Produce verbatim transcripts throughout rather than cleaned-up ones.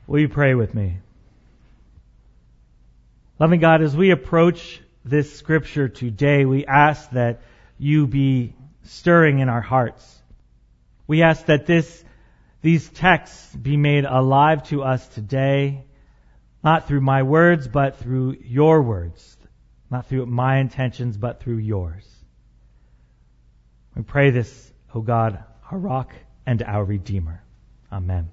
Will you pray with me? Loving God, as we approach this scripture today, we ask that you be stirring in our hearts. We ask that this, these texts be made alive to us today, not through my words, but through your words. Not through my intentions, but through yours. We pray this, O God, our rock and our Redeemer. Amen.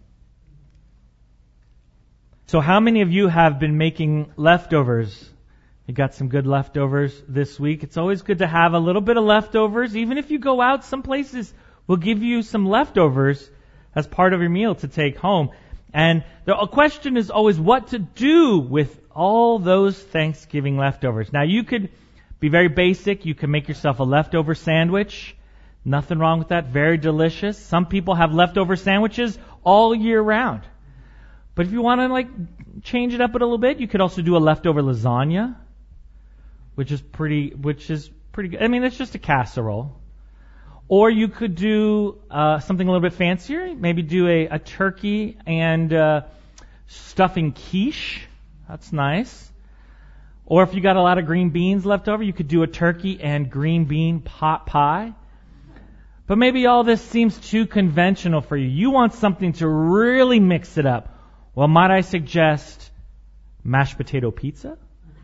So how many of you have been making leftovers? You got some good leftovers this week. It's always good to have a little bit of leftovers. Even if you go out, some places will give you some leftovers as part of your meal to take home. And the question is always what to do with all those Thanksgiving leftovers. Now, you could be very basic. You can make yourself a leftover sandwich. Nothing wrong with that. Very delicious. Some people have leftover sandwiches all year round. But if you want to like change it up a little bit, you could also do a leftover lasagna, which is pretty, which is pretty good. I mean, it's just a casserole. Or you could do uh, something a little bit fancier. Maybe do a, a turkey and uh, stuffing quiche. That's nice. Or if you got a lot of green beans left over, you could do a turkey and green bean pot pie. But maybe all this seems too conventional for you. You want something to really mix it up. Well, might I suggest mashed potato pizza?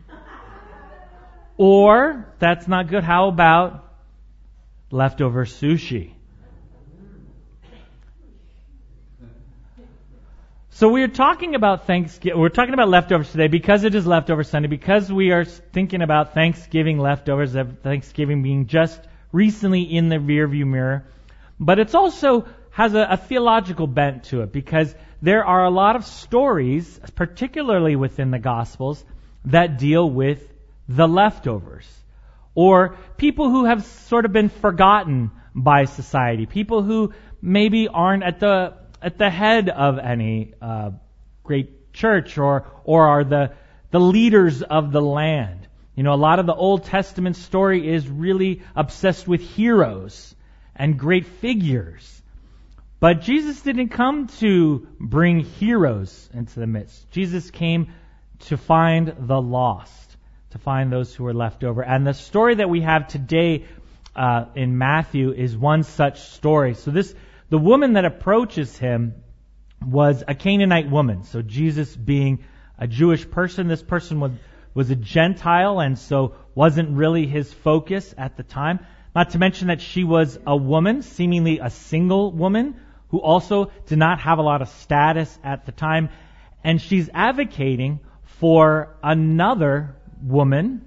Or, that's not good, how about leftover sushi? So we are talking about Thanksgiving, we're talking about leftovers today because it is Leftover Sunday, because we are thinking about Thanksgiving leftovers, of Thanksgiving being just recently in the rearview mirror. But it's also has a, a theological bent to it, because there are a lot of stories, particularly within the Gospels, that deal with the leftovers. Or people who have sort of been forgotten by society. People who maybe aren't at the at the head of any uh, great church or or are the the leaders of the land. You know, a lot of the Old Testament story is really obsessed with heroes and great figures. But Jesus didn't come to bring heroes into the midst. Jesus came to find the lost, to find those who were left over. And the story that we have today uh, in Matthew is one such story. So this, the woman that approaches him was a Canaanite woman. So Jesus being a Jewish person, this person was, was a Gentile and so wasn't really his focus at the time. Not to mention that she was a woman, seemingly a single woman, who also did not have a lot of status at the time. And she's advocating for another woman,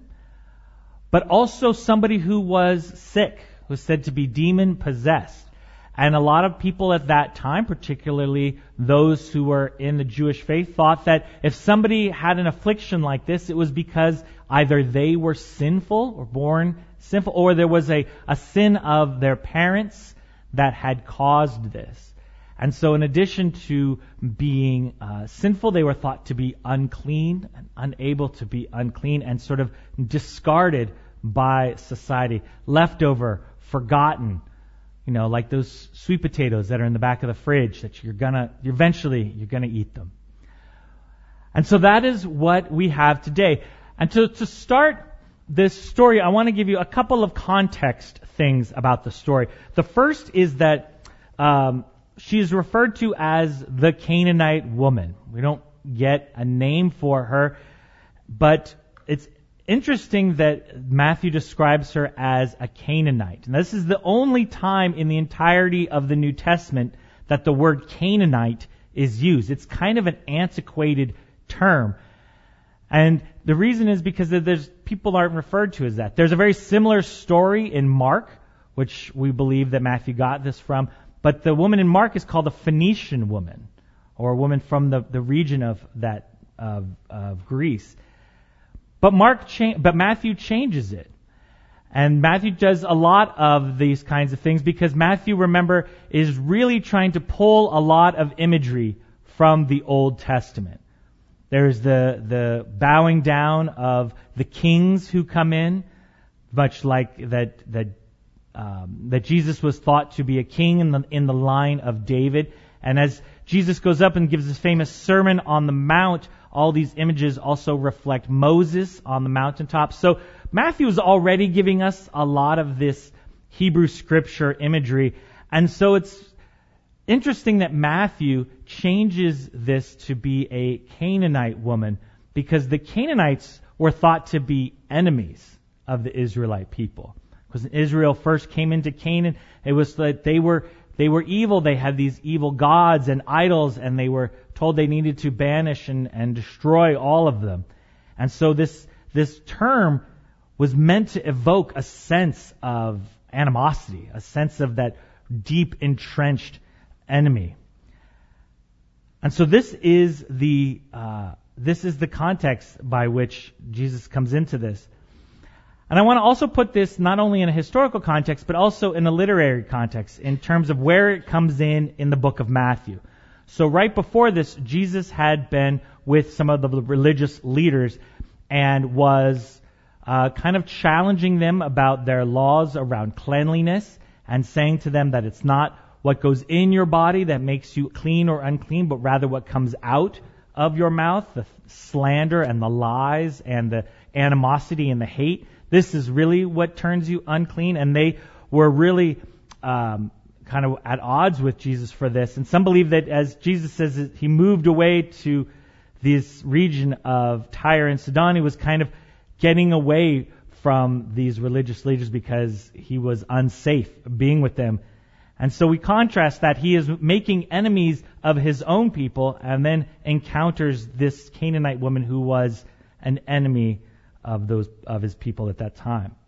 but also somebody who was sick, who was said to be demon-possessed. And a lot of people at that time, particularly those who were in the Jewish faith, thought that if somebody had an affliction like this, it was because either they were sinful or born sinful, or there was a, a sin of their parents that had caused this. And so in addition to being uh, sinful, they were thought to be unclean, and unable to be unclean, and sort of discarded by society, leftover, forgotten, you know, like those sweet potatoes that are in the back of the fridge that you're gonna, eventually you're gonna eat them. And so that is what we have today. And to, to start this story, I want to give you a couple of context things about the story. The first is that um, she is referred to as the Canaanite woman. We don't get a name for her, but it's interesting that Matthew describes her as a Canaanite. And this is the only time in the entirety of the New Testament that the word Canaanite is used. It's kind of an antiquated term. And the reason is because there's people aren't referred to as that. There's a very similar story in Mark, which we believe that Matthew got this from. But the woman in Mark is called a Phoenician woman, or a woman from the, the region of that of, of Greece. But Mark, cha- but Matthew changes it, and Matthew does a lot of these kinds of things because Matthew, remember, is really trying to pull a lot of imagery from the Old Testament. There's the the bowing down of the kings who come in, much like that that. Um, that Jesus was thought to be a king in the in the line of David, and as Jesus goes up and gives his famous Sermon on the Mount. All these images also reflect Moses on the mountaintop. So Matthew is already giving us a lot of this Hebrew scripture imagery. And so it's interesting that Matthew changes this to be a Canaanite woman, because the Canaanites were thought to be enemies of the Israelite people. Because when Israel first came into Canaan, it was that they were they were evil. They had these evil gods and idols, and they were told they needed to banish and, and destroy all of them. And so this this term was meant to evoke a sense of animosity, a sense of that deep entrenched enemy. And so this is the uh, this is the context by which Jesus comes into this. And I want to also put this not only in a historical context, but also in a literary context, in terms of where it comes in in the book of Matthew. So right before this, Jesus had been with some of the religious leaders and was uh, kind of challenging them about their laws around cleanliness, and saying to them that it's not what goes in your body that makes you clean or unclean, but rather what comes out of your mouth, the slander and the lies and the animosity and the hate. This is really what turns you unclean. And they were really um, kind of at odds with Jesus for this. And some believe that, as Jesus says, he moved away to this region of Tyre and Sidon. He was kind of getting away from these religious leaders because he was unsafe being with them. And so we contrast that he is making enemies of his own people, and then encounters this Canaanite woman who was an enemy of those of his people at that time.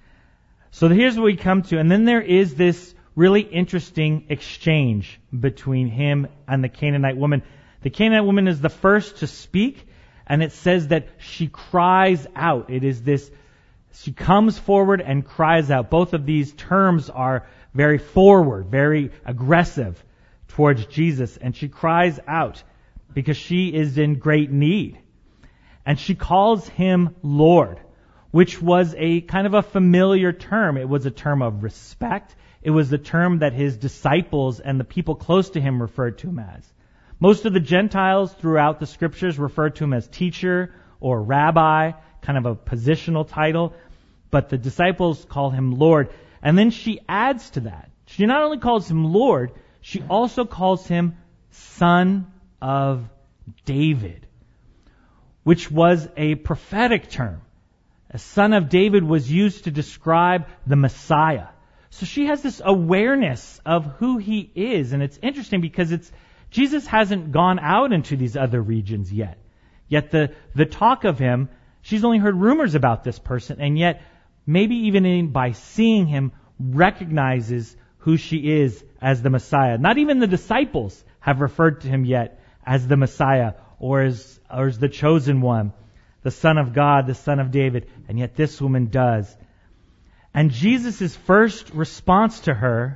So here's what we come to, and then there is this really interesting exchange between him and the Canaanite woman. The Canaanite woman is the first to speak, and it says that she cries out. It is this, she comes forward and cries out. Both of these terms are very forward, very aggressive towards Jesus, and she cries out because she is in great need. And she calls him Lord, which was a kind of a familiar term. It was a term of respect. It was the term that his disciples and the people close to him referred to him as. Most of the Gentiles throughout the scriptures referred to him as teacher or rabbi, kind of a positional title. But the disciples call him Lord. And then she adds to that. She not only calls him Lord, she also calls him Son of David, which was a prophetic term. A son of David was used to describe the Messiah. So she has this awareness of who he is. And it's interesting because it's Jesus hasn't gone out into these other regions yet. Yet the, the talk of him, she's only heard rumors about this person, and yet maybe even in, by seeing him, recognizes who she is as the Messiah. Not even the disciples have referred to him yet as the Messiah, or as, or as the chosen one, the Son of God, the Son of David, and yet this woman does. And Jesus' first response to her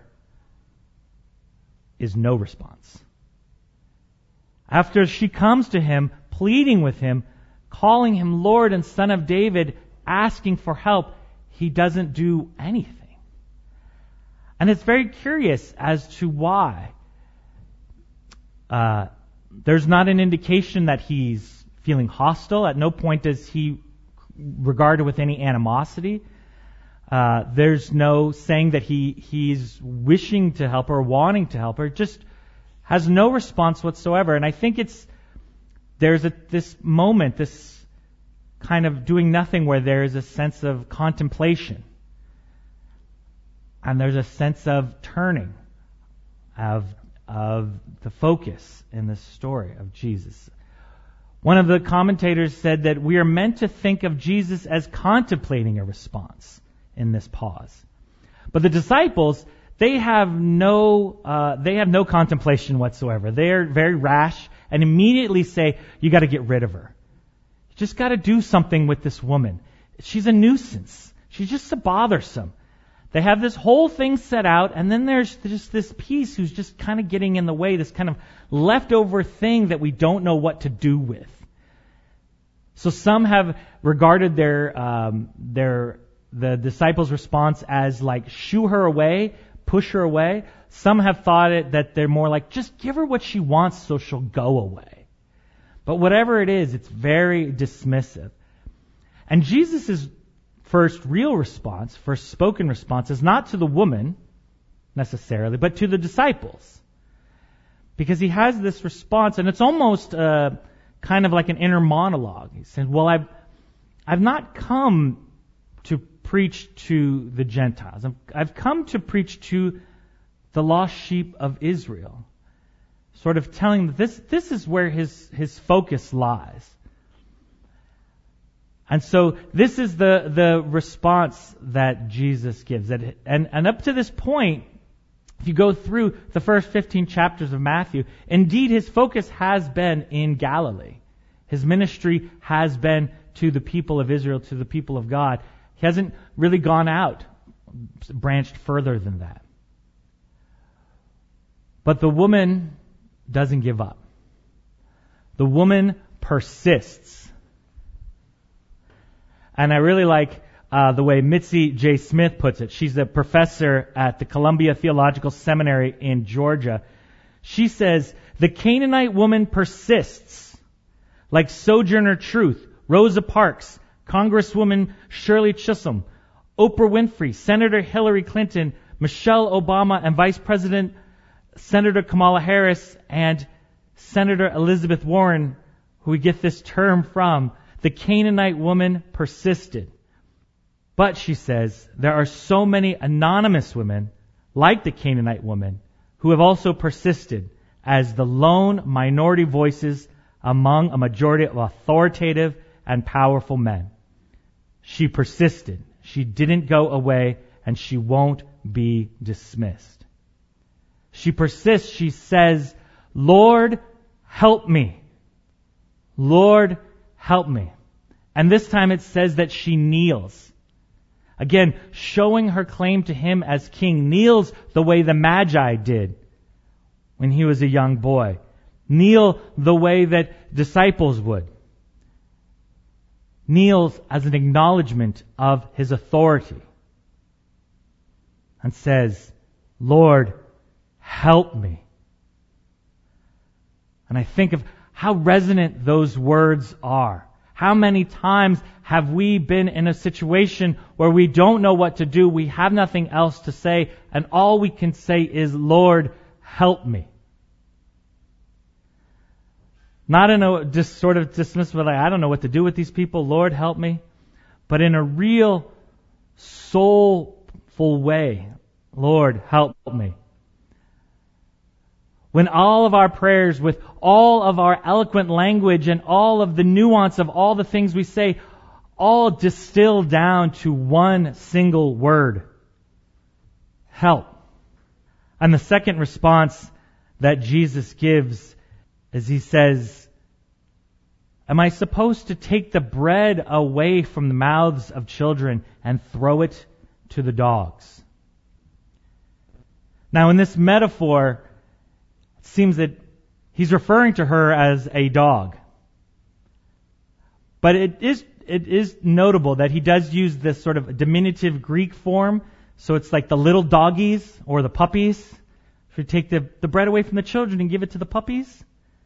is no response. After she comes to him, pleading with him, calling him Lord and Son of David, asking for help, he doesn't do anything. And it's very curious as to why. Uh, there's not an indication that he's feeling hostile. At no point is he regarded with any animosity. Uh, there's no saying that he he's wishing to help her, wanting to help her. Just has no response whatsoever. And I think it's there's a this moment, this kind of doing nothing, where there is a sense of contemplation. And there's a sense of turning of, of the focus in the story of Jesus. One of the commentators said that we are meant to think of Jesus as contemplating a response in this pause. But the disciples, they have no, uh, they have no contemplation whatsoever. They are very rash and immediately say, you got to get rid of her. You just got to do something with this woman. She's a nuisance. She's just so bothersome. They have this whole thing set out, and then there's just this piece who's just kind of getting in the way, this kind of leftover thing that we don't know what to do with. So some have regarded their um, their the disciples' response as like shoo her away, push her away. Some have thought it that they're more like, just give her what she wants so she'll go away. But whatever it is, it's very dismissive. And Jesus' first real response, first spoken response, is not to the woman necessarily, but to the disciples. Because he has this response, and it's almost uh, kind of like an inner monologue. He said, well, I've, I've not come to preach to the Gentiles. I've, I've come to preach to the lost sheep of Israel. Sort of telling that this, this is where his, his focus lies. And so this is the, the response that Jesus gives. And, and up to this point, if you go through the first fifteen chapters of Matthew, indeed his focus has been in Galilee. His ministry has been to the people of Israel, to the people of God. He hasn't really gone out, branched further than that. But the woman doesn't give up. The woman persists. And I really like uh, the way Mitzi J. Smith puts it. She's a professor at the Columbia Theological Seminary in Georgia. She says, the Canaanite woman persists, like Sojourner Truth, Rosa Parks, Congresswoman Shirley Chisholm, Oprah Winfrey, Senator Hillary Clinton, Michelle Obama, and Vice President Senator Kamala Harris, and Senator Elizabeth Warren, who we get this term from. The Canaanite woman persisted. But, she says, there are so many anonymous women, like the Canaanite woman, who have also persisted as the lone minority voices among a majority of authoritative and powerful men. She persisted. She didn't go away, and she won't be dismissed. She persists. She says, Lord, help me. Lord, help me. And this time it says that she kneels. Again, showing her claim to him as king. Kneels the way the Magi did when he was a young boy. Kneel the way that disciples would. Kneels as an acknowledgement of his authority. And says, Lord, help me. And I think of how resonant those words are. How many times have we been in a situation where we don't know what to do, we have nothing else to say, and all we can say is, Lord, help me. Not in a just sort of dismissive, like, I don't know what to do with these people, Lord, help me. But in a real, soulful way, Lord, help me. When all of our prayers, with all of our eloquent language and all of the nuance of all the things we say, all distill down to one single word. Help. And the second response that Jesus gives is he says, am I supposed to take the bread away from the mouths of children and throw it to the dogs? Now in this metaphor, it seems that he's referring to her as a dog. But it is it is notable that he does use this sort of diminutive Greek form. So it's like the little doggies or the puppies. If you take the, the bread away from the children and give it to the puppies.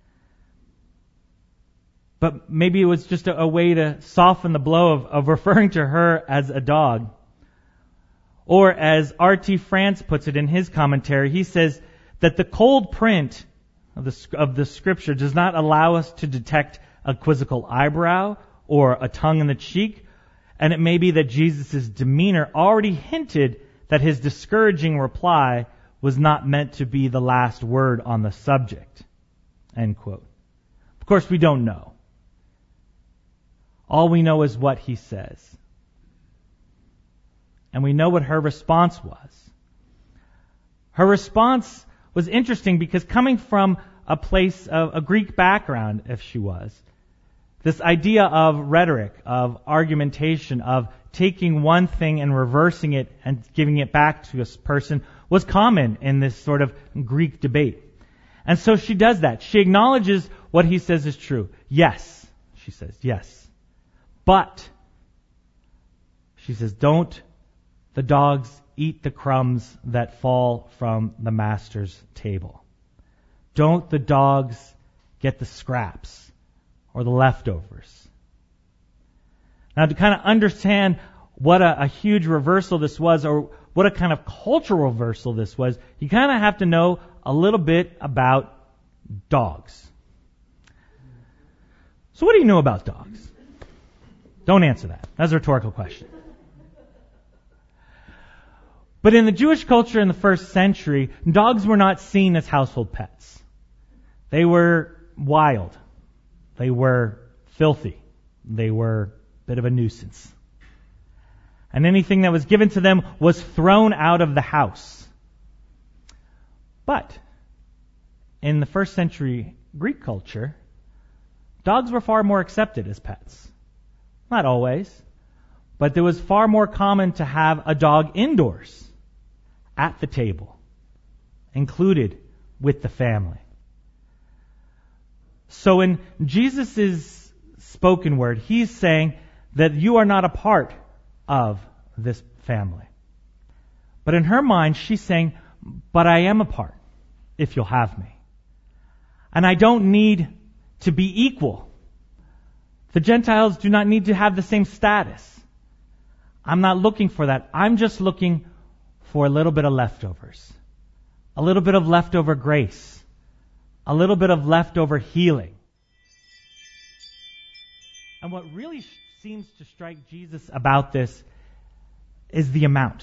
But maybe it was just a, a way to soften the blow of, of referring to her as a dog. Or as R T France puts it in his commentary, he says that the cold print of the, of the Scripture does not allow us to detect a quizzical eyebrow or a tongue in the cheek, and it may be that Jesus' demeanor already hinted that his discouraging reply was not meant to be the last word on the subject. End quote. Of course, we don't know. All we know is what he says. And we know what her response was. Her response was interesting because coming from a place of a Greek background, if she was, this idea of rhetoric, of argumentation, of taking one thing and reversing it and giving it back to a person was common in this sort of Greek debate. And so she does that. She acknowledges what he says is true. Yes, she says, yes. But, she says, don't the dogs eat the crumbs that fall from the master's table? Don't the dogs get the scraps or the leftovers? Now, to kind of understand what a, a huge reversal this was, or what a kind of cultural reversal this was, you kind of have to know a little bit about dogs. So what do you know about dogs? Don't answer that. That's a rhetorical question. But in the Jewish culture in the first century, dogs were not seen as household pets. They were wild. They were filthy. They were a bit of a nuisance. And anything that was given to them was thrown out of the house. But in the first century Greek culture, dogs were far more accepted as pets. Not always, but it was far more common to have a dog indoors, at the table, included with the family. So in Jesus' spoken word, he's saying that you are not a part of this family. But in her mind, she's saying, but I am a part, if you'll have me. And I don't need to be equal. The Gentiles do not need to have the same status. I'm not looking for that. I'm just looking for a little bit of leftovers. A little bit of leftover grace. A little bit of leftover healing. And what really seems to strike Jesus about this is the amount.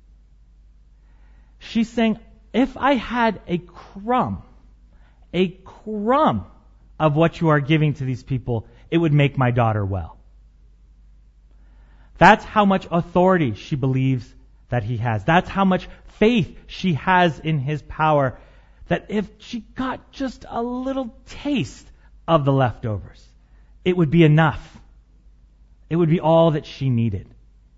She's saying, if I had a crumb, a crumb of what you are giving to these people, it would make my daughter well. That's how much authority she believes that he has. That's how much faith she has in his power, that if she got just a little taste of the leftovers, it would be enough. It would be all that she needed.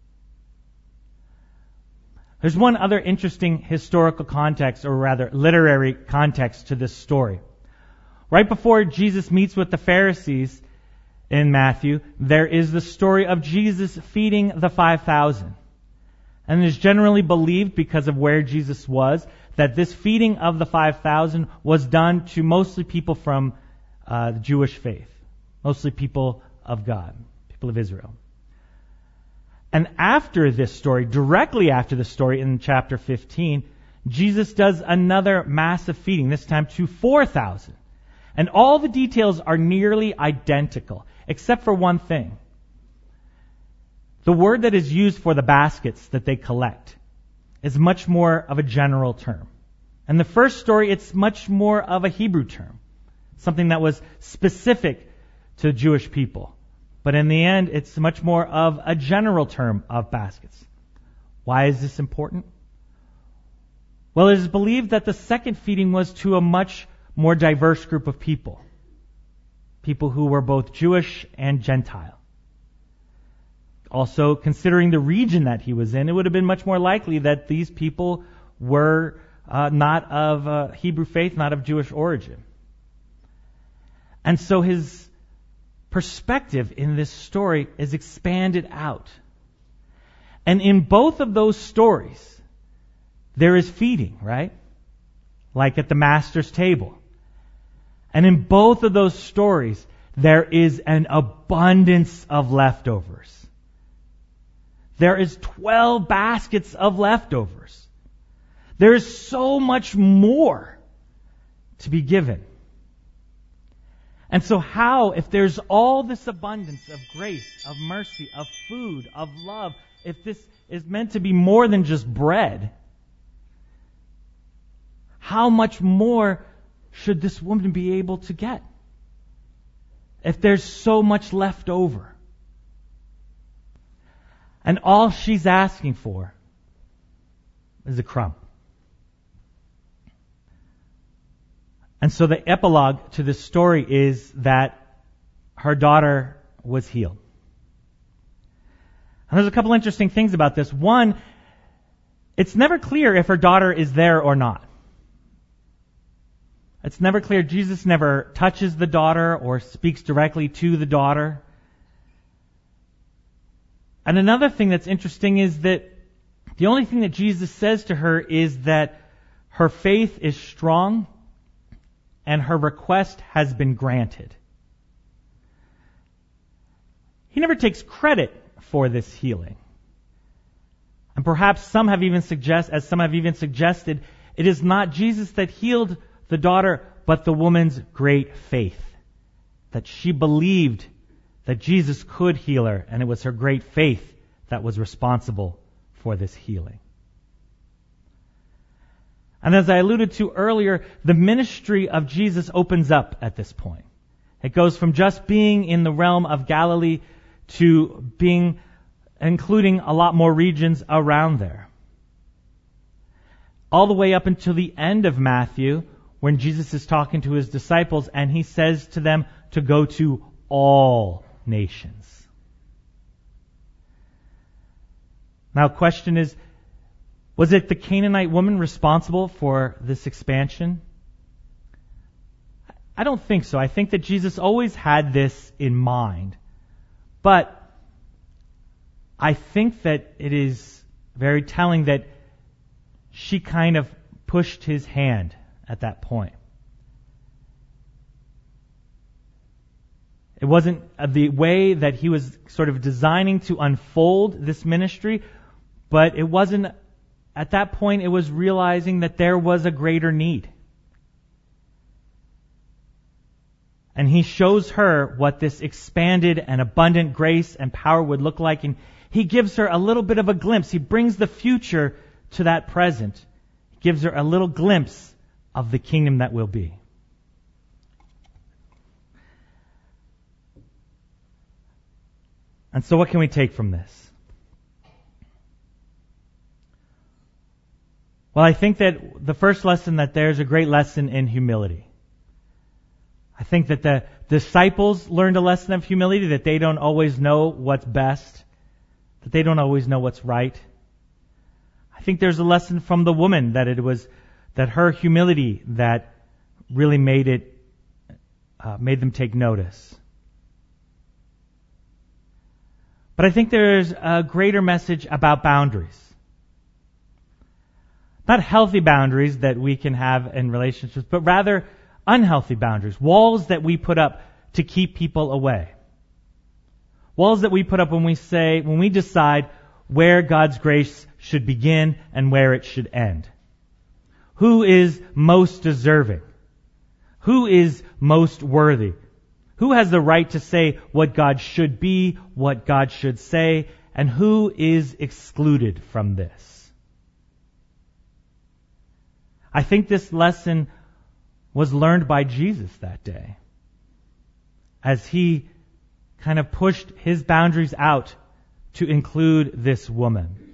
There's one other interesting historical context, or rather literary context to this story. Right before Jesus meets with the Pharisees in Matthew, there is the story of Jesus feeding the five thousand. And it is generally believed, because of where Jesus was, that this feeding of the five thousand was done to mostly people from uh, the Jewish faith. Mostly people of God, people of Israel. And after this story, directly after the story in chapter fifteen, Jesus does another massive feeding, this time to four thousand. And all the details are nearly identical, except for one thing. The word that is used for the baskets that they collect is much more of a general term. In the first story, it's much more of a Hebrew term, something that was specific to Jewish people. But in the end, it's much more of a general term of baskets. Why is this important? Well, it is believed that the second feeding was to a much more diverse group of people. People who were both Jewish and Gentile. Also, considering the region that he was in, it would have been much more likely that these people were uh, not of uh, Hebrew faith, not of Jewish origin. And so his perspective in this story is expanded out. And in both of those stories, there is feeding, right? Like at the master's table. And in both of those stories, there is an abundance of leftovers. There is twelve baskets of leftovers. There is so much more to be given. And so how, if there's all this abundance of grace, of mercy, of food, of love, if this is meant to be more than just bread, how much more should this woman be able to get? If there's so much left over. And all she's asking for is a crumb. And so the epilogue to this story is that her daughter was healed. And there's a couple interesting things about this. One, it's never clear if her daughter is there or not. It's never clear. Jesus never touches the daughter or speaks directly to the daughter. And another thing that's interesting is that The only thing that Jesus says to her is that her faith is strong and her request has been granted. He never takes credit for this healing. And perhaps some have even suggest, as some have even suggested, it is not Jesus that healed the daughter, but the woman's great faith. That she believed that Jesus could heal her, and it was her great faith that was responsible for this healing. And as I alluded to earlier, the ministry of Jesus opens up at this point. It goes from just being in the realm of Galilee to being, including a lot more regions around there. All the way up until the end of Matthew, when Jesus is talking to his disciples and he says to them to go to all nations. Now, the question is, was it the Canaanite woman responsible for this expansion? I don't think so. I think that Jesus always had this in mind. But I think that it is very telling that she kind of pushed his hand at that point. It wasn't the way that he was sort of designing to unfold this ministry, but it wasn't, at that point, it was realizing that there was a greater need. And he shows her what this expanded and abundant grace and power would look like, and he gives her a little bit of a glimpse. He brings the future to that present. He gives her a little glimpse of the kingdom that will be. And so what can we take from this? Well, I think that the first lesson, that there's a great lesson in humility. I think that the disciples learned a lesson of humility, that they don't always know what's best, that they don't always know what's right. I think there's a lesson from the woman, that it was that her humility that really made it, uh, made them take notice. But I think there's a greater message about boundaries. Not healthy boundaries that we can have in relationships, but rather unhealthy boundaries. Walls that we put up to keep people away. Walls that we put up when we say, when we decide where God's grace should begin and where it should end. Who is most deserving? Who is most worthy? Who has the right to say what God should be, what God should say, and who is excluded from this? I think this lesson was learned by Jesus that day, as he kind of pushed his boundaries out to include this woman.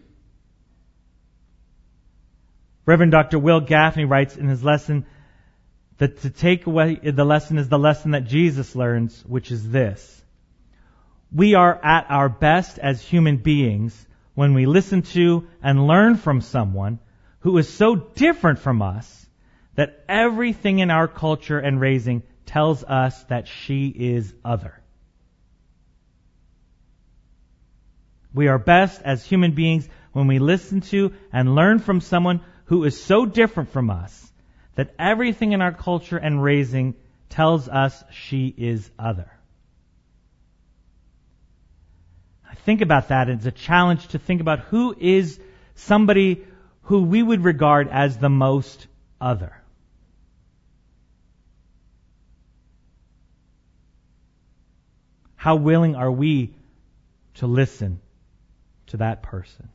Reverend Doctor Will Gaffney writes in his lesson that to take away the lesson is the lesson that Jesus learns, which is this: we are at our best as human beings when we listen to and learn from someone who is so different from us that everything in our culture and raising tells us that she is other. We are best as human beings when we listen to and learn from someone who is so different from us that everything in our culture and raising tells us she is other. I think about that. It's a challenge to think about who is somebody who we would regard as the most other. How willing are we to listen to that person?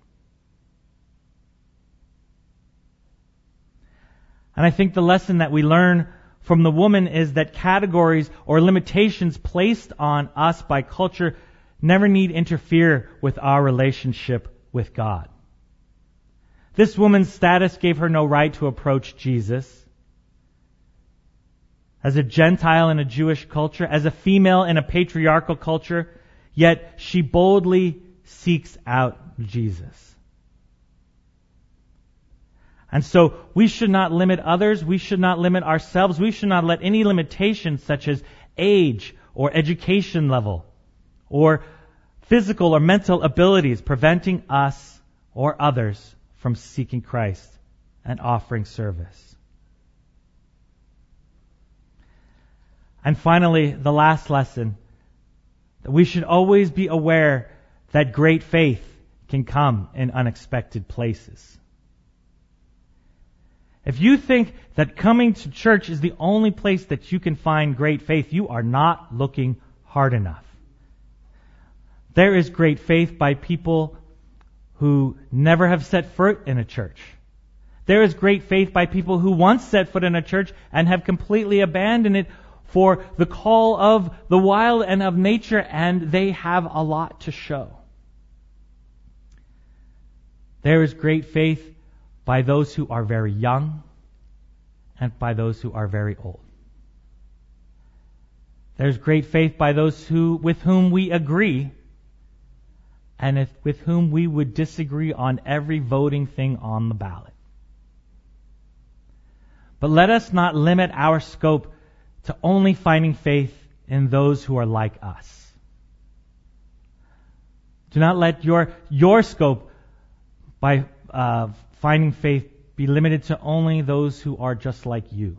And I think the lesson that we learn from the woman is that categories or limitations placed on us by culture never need interfere with our relationship with God. This woman's status gave her no right to approach Jesus. As a Gentile in a Jewish culture, as a female in a patriarchal culture, yet she boldly seeks out Jesus. And so we should not limit others, we should not limit ourselves, we should not let any limitations such as age or education level or physical or mental abilities preventing us or others from seeking Christ and offering service. And finally, the last lesson, that we should always be aware that great faith can come in unexpected places. If you think that coming to church is the only place that you can find great faith, you are not looking hard enough. There is great faith by people who never have set foot in a church. There is great faith by people who once set foot in a church and have completely abandoned it for the call of the wild and of nature, and they have a lot to show. There is great faith by those who are very young and by those who are very old. There's great faith by those who with whom we agree and if, with whom we would disagree on every voting thing on the ballot. But let us not limit our scope to only finding faith in those who are like us. Do not let your your scope by uh, finding faith be limited to only those who are just like you.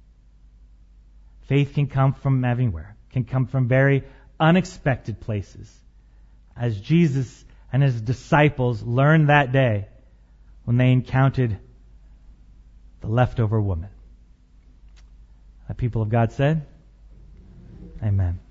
Faith can come from everywhere, can come from very unexpected places, as Jesus and his disciples learned that day when they encountered the leftover woman. The people of God said, Amen.